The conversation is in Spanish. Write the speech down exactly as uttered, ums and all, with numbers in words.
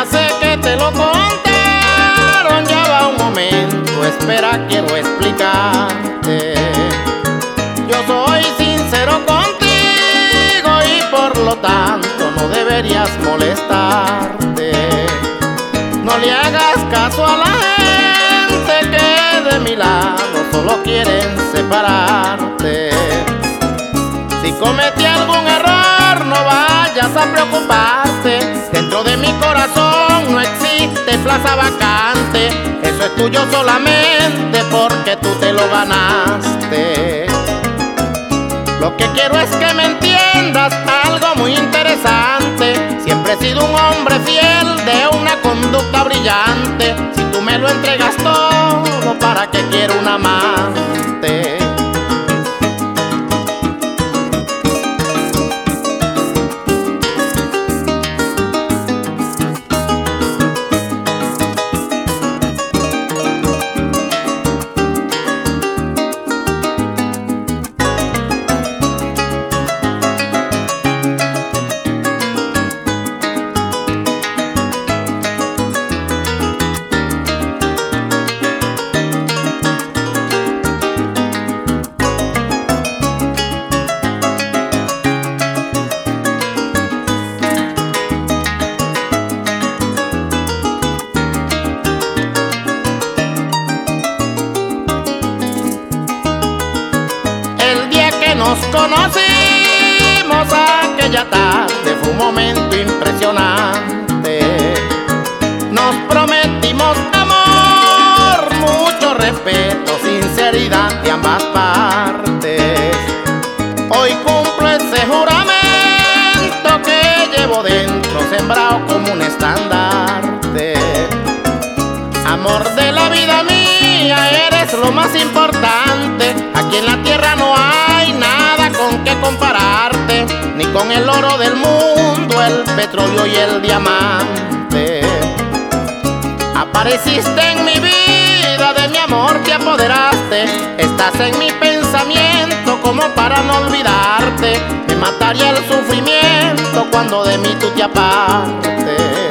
sé que te lo contaron, ya va un momento, espera, quiero explicarte. Yo soy sincero contigo y por lo tanto no deberías molestarte. No le hagas caso a la gente que de mi lado solo quieren separarte. Si cometí algún error, no vayas a preocuparte. Dentro de mi corazón no existe plaza vacante. Eso es tuyo solamente porque tú te lo ganaste. Lo que quiero es que me entiendas algo muy interesante. Siempre he sido un hombre fiel de una conducta brillante. Si tú me lo entregas todo, ¿para qué quiero un amante? Nos conocimos aquella tarde, fue un momento impresionante. Nos prometimos amor, mucho respeto, sinceridad de ambas partes. Hoy cumplo ese juramento que llevo dentro, sembrado como un estandarte. Amor de la vida mía, eres lo más importante. Aquí en la tierra no hay nada con que compararte, ni con el oro del mundo, el petróleo y el diamante. Apareciste en mi vida, de mi amor te apoderaste. Estás en mi pensamiento como para no olvidarte. Me mataría el sufrimiento cuando de mí tú te apartes.